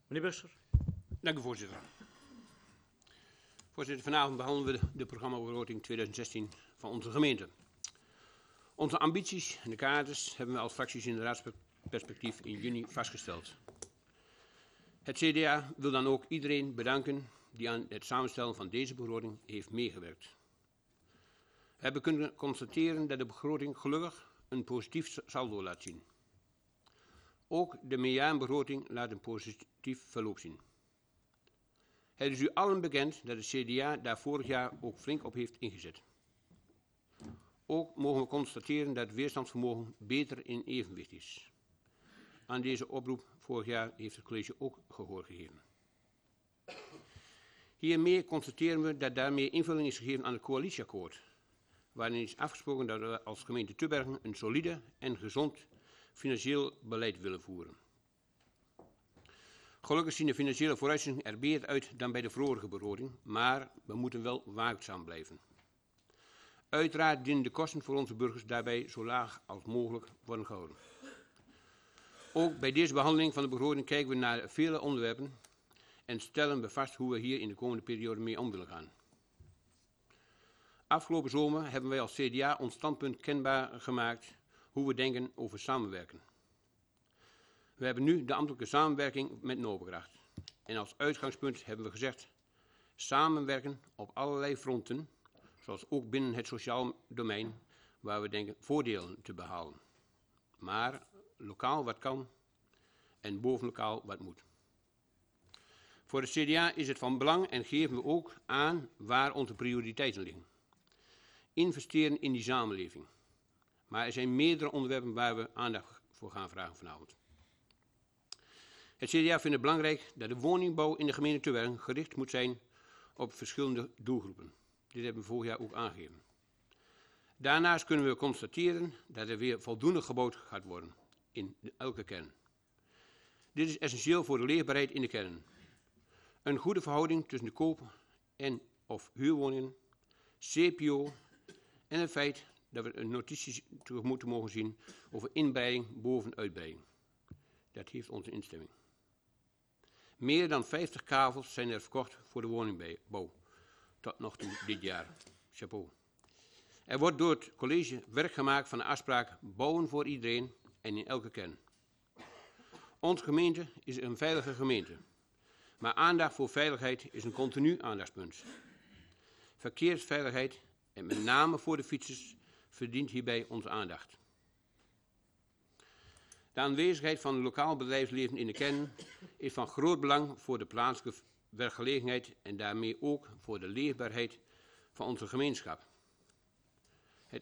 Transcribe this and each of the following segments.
Meneer Busser. Dank u, voorzitter. Voorzitter, vanavond behandelen we de programmabegroting 2016 van onze gemeente. Onze ambities en de kaders hebben we als fracties in de raadsperspectief in juni vastgesteld. Het CDA wil dan ook iedereen bedanken die aan het samenstellen van deze begroting heeft meegewerkt. We hebben kunnen constateren dat de begroting gelukkig een positief saldo laat zien. Ook de meerjarenbegroting laat een positief verloop zien. Het is u allen bekend dat het CDA daar vorig jaar ook flink op heeft ingezet. Ook mogen we constateren dat het weerstandsvermogen beter in evenwicht is. Aan deze oproep vorig jaar heeft het college ook gehoor gegeven. Hiermee constateren we dat daarmee invulling is gegeven aan het coalitieakkoord, waarin is afgesproken dat we als gemeente Tubbergen een solide en gezond financieel beleid willen voeren. Gelukkig zien de financiële vooruitzichten er beter uit dan bij de vorige begroting, maar we moeten wel waakzaam blijven. Uiteraard dienen de kosten voor onze burgers daarbij zo laag als mogelijk worden gehouden. Ook bij deze behandeling van de begroting kijken we naar vele onderwerpen en stellen we vast hoe we hier in de komende periode mee om willen gaan. Afgelopen zomer hebben wij als CDA ons standpunt kenbaar gemaakt hoe we denken over samenwerken. We hebben nu de ambtelijke samenwerking met Nobegracht. En als uitgangspunt hebben we gezegd samenwerken op allerlei fronten, zoals ook binnen het sociaal domein, waar we denken voordelen te behalen. Maar lokaal wat kan en bovenlokaal wat moet. Voor het CDA is het van belang en geven we ook aan waar onze prioriteiten liggen. Investeren in die samenleving. Maar er zijn meerdere onderwerpen waar we aandacht voor gaan vragen vanavond. Het CDA vindt het belangrijk dat de woningbouw in de gemeente Tubbergen gericht moet zijn op verschillende doelgroepen. Dit hebben we vorig jaar ook aangegeven. Daarnaast kunnen we constateren dat er weer voldoende gebouwd gaat worden in elke kern. Dit is essentieel voor de leefbaarheid in de kernen. Een goede verhouding tussen de koop- en of huurwoningen, CPO en het feit dat we een notitie tegemoet mogen zien over inbreiding boven uitbreiding. Dat heeft onze instemming. Meer dan 50 kavels zijn er verkocht voor de woningbouw. Tot nog toe dit jaar. Chapeau. Er wordt door het college werk gemaakt van de afspraak bouwen voor iedereen en in elke kern. Onze gemeente is een veilige gemeente. Maar aandacht voor veiligheid is een continu aandachtspunt. Verkeersveiligheid, en met name voor de fietsers, verdient hierbij onze aandacht. De aanwezigheid van het lokaal bedrijfsleven in de kern is van groot belang voor de plaatselijke werkgelegenheid en daarmee ook voor de leefbaarheid van onze gemeenschap. Het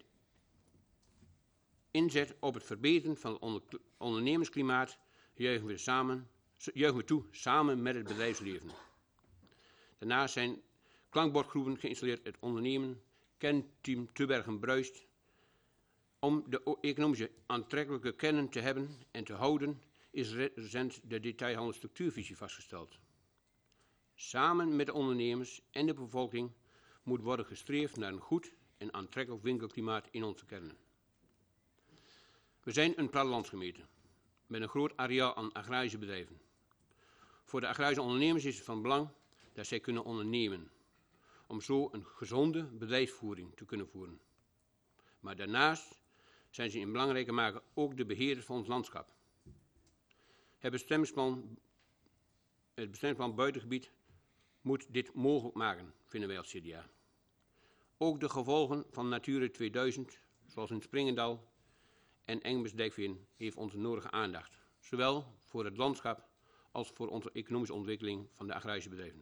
inzet op het verbeteren van het ondernemersklimaat juichen we toe samen met het bedrijfsleven. Daarnaast zijn klankbordgroepen geïnstalleerd het ondernemen Kernteam Tubbergen Bruist. Om de economische aantrekkelijke kernen te hebben en te houden is recent de detailhandelsstructuurvisie vastgesteld. Samen met de ondernemers en de bevolking moet worden gestreefd naar een goed en aantrekkelijk winkelklimaat in onze kernen. We zijn een plattelandsgemeente met een groot areaal aan agrarische bedrijven. Voor de agrarische ondernemers is het van belang dat zij kunnen ondernemen, om zo een gezonde bedrijfsvoering te kunnen voeren. Maar daarnaast zijn ze in belangrijke mate ook de beheerders van ons landschap. Het bestemmingsplan buitengebied moet dit mogelijk maken, vinden wij als CDA. Ook de gevolgen van Natura 2000, zoals in Springendal en Engbers-Dijkveen, heeft onze nodige aandacht. Zowel voor het landschap als voor onze economische ontwikkeling van de agrarische bedrijven.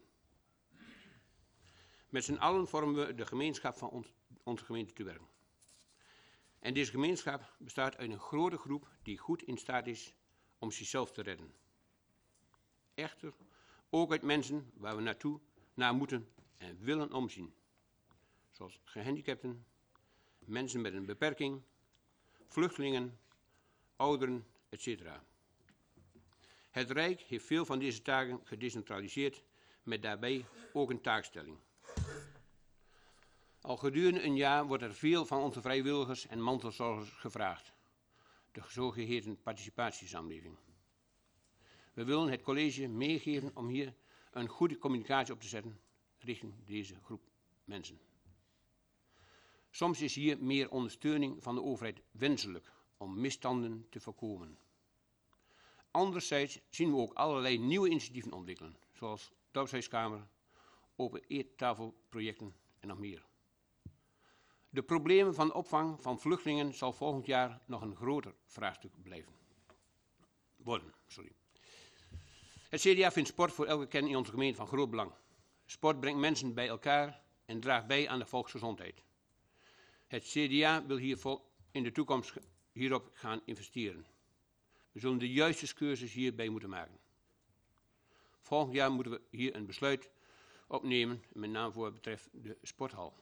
Met z'n allen vormen we de gemeenschap van onze gemeente Tubbergen. En deze gemeenschap bestaat uit een grote groep die goed in staat is om zichzelf te redden. Echter, ook uit mensen waar we naar moeten en willen omzien. Zoals gehandicapten, mensen met een beperking, vluchtelingen, ouderen, etc. Het Rijk heeft veel van deze taken gedecentraliseerd, met daarbij ook een taakstelling. Al gedurende een jaar wordt er veel van onze vrijwilligers en mantelzorgers gevraagd. De zogeheten participatiesamenleving. We willen het college meegeven om hier een goede communicatie op te zetten richting deze groep mensen. Soms is hier meer ondersteuning van de overheid wenselijk om misstanden te voorkomen. Anderzijds zien we ook allerlei nieuwe initiatieven ontwikkelen, zoals dorpshuiskamer, open eettafelprojecten en nog meer. De problemen van de opvang van vluchtelingen zal volgend jaar nog een groter vraagstuk worden. Het CDA vindt sport voor elke kern in onze gemeente van groot belang. Sport brengt mensen bij elkaar en draagt bij aan de volksgezondheid. Het CDA wil in de toekomst hierop gaan investeren. We zullen de juiste keuzes hierbij moeten maken. Volgend jaar moeten we hier een besluit opnemen, met name voor wat betreft de sporthal.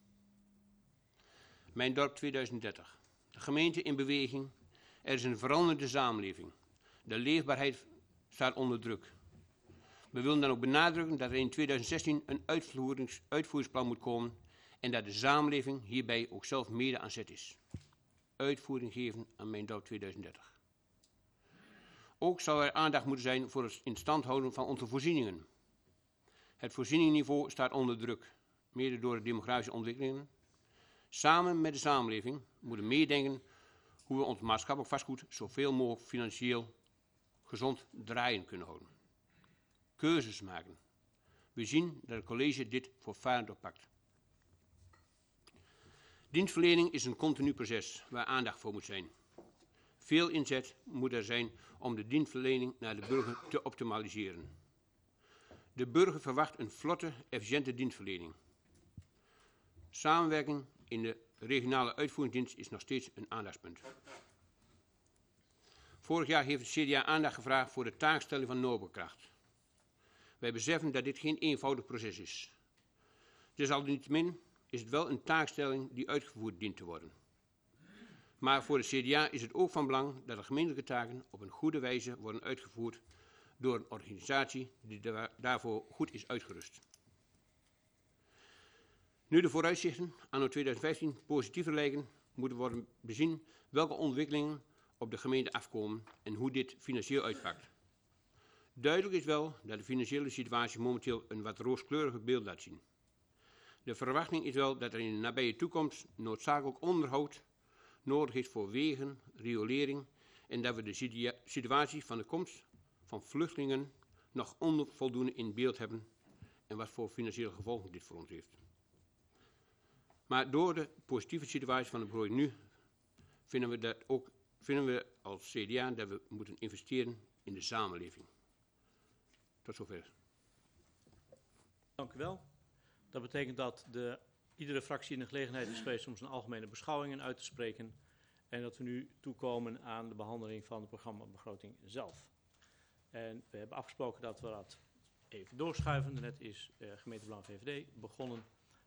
Mijn dorp 2030. De gemeente in beweging. Er is een veranderende samenleving. De leefbaarheid staat onder druk. We willen dan ook benadrukken dat er in 2016 een uitvoeringsplan moet komen en dat de samenleving hierbij ook zelf mede aan zet is. Uitvoering geven aan mijn dorp 2030. Ook zal er aandacht moeten zijn voor het in stand houden van onze voorzieningen. Het voorzieningenniveau staat onder druk, mede door de demografische ontwikkelingen. Samen met de samenleving moeten we meedenken hoe we ons maatschappelijk vastgoed zoveel mogelijk financieel gezond draaien kunnen houden. Keuzes maken. We zien dat het college dit voortvarend oppakt. Dienstverlening is een continu proces waar aandacht voor moet zijn. Veel inzet moet er zijn om de dienstverlening naar de burger te optimaliseren. De burger verwacht een vlotte, efficiënte dienstverlening. Samenwerking in de regionale uitvoeringsdienst is nog steeds een aandachtspunt. Vorig jaar heeft het CDA aandacht gevraagd voor de taakstelling van Noorderkracht. Wij beseffen dat dit geen eenvoudig proces is. Desalniettemin is het wel een taakstelling die uitgevoerd dient te worden. Maar voor het CDA is het ook van belang dat de gemeentelijke taken op een goede wijze worden uitgevoerd door een organisatie die daarvoor goed is uitgerust. Nu de vooruitzichten anno 2015 positiever lijken, moeten worden bezien welke ontwikkelingen op de gemeente afkomen en hoe dit financieel uitpakt. Duidelijk is wel dat de financiële situatie momenteel een wat rooskleuriger beeld laat zien. De verwachting is wel dat er in de nabije toekomst noodzakelijk onderhoud nodig is voor wegen, riolering en dat we de situatie van de komst van vluchtelingen nog onvoldoende in beeld hebben en wat voor financiële gevolgen dit voor ons heeft. Maar door de positieve situatie van de project nu vinden we als CDA dat we moeten investeren in de samenleving. Tot zover. Dank u wel. Dat betekent dat iedere fractie in de gelegenheid is geweest om zijn algemene beschouwingen uit te spreken en dat we nu toekomen aan de behandeling van de programmabegroting zelf. En we hebben afgesproken dat we dat even doorschuiven. Net is gemeentebelang VVD begonnen